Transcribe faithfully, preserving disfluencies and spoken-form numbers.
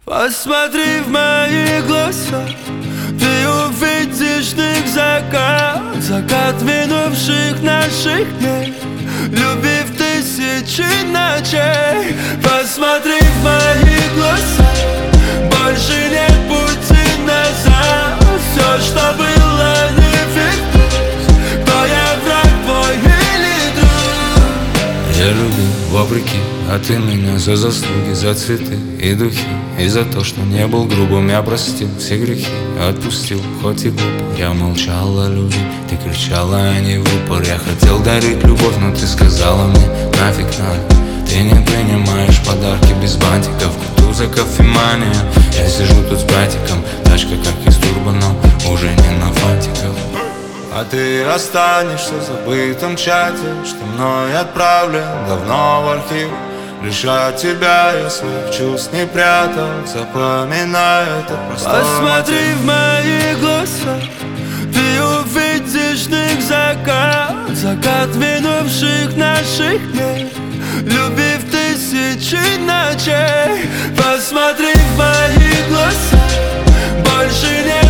Посмотри в мои глаза, ты увидишь в них закат, закат минувших наших дней, любви в тысячи ночей. Посмотри в мои глаза, больше нет пути назад. Все, что было, не вернуть. Кто я, враг твой или друг? Я любил вопреки, а ты меня за заслуги, за цветы и духи, и за то, что не был грубым. Я простил все грехи, отпустил, хоть и глупо. Я молчал о любви, ты кричала, а не в упор. Я хотел дарить любовь, но ты сказала мне нафиг надо. Ты не принимаешь подарки без бантиков, кутуза, кофемания. Я сижу тут с братиком, тачка как из турбо, но уже не на фантиков. А ты останешься в забытом чате, что мной отправлен давно в архив. Лишь от тебя я своих чувств не прятал, запоминаю это простой Посмотри мотив. в мои глаза, ты увидишь в них закат, закат минувших наших дней, любви в тысячи ночей. Посмотри в мои глаза, больше не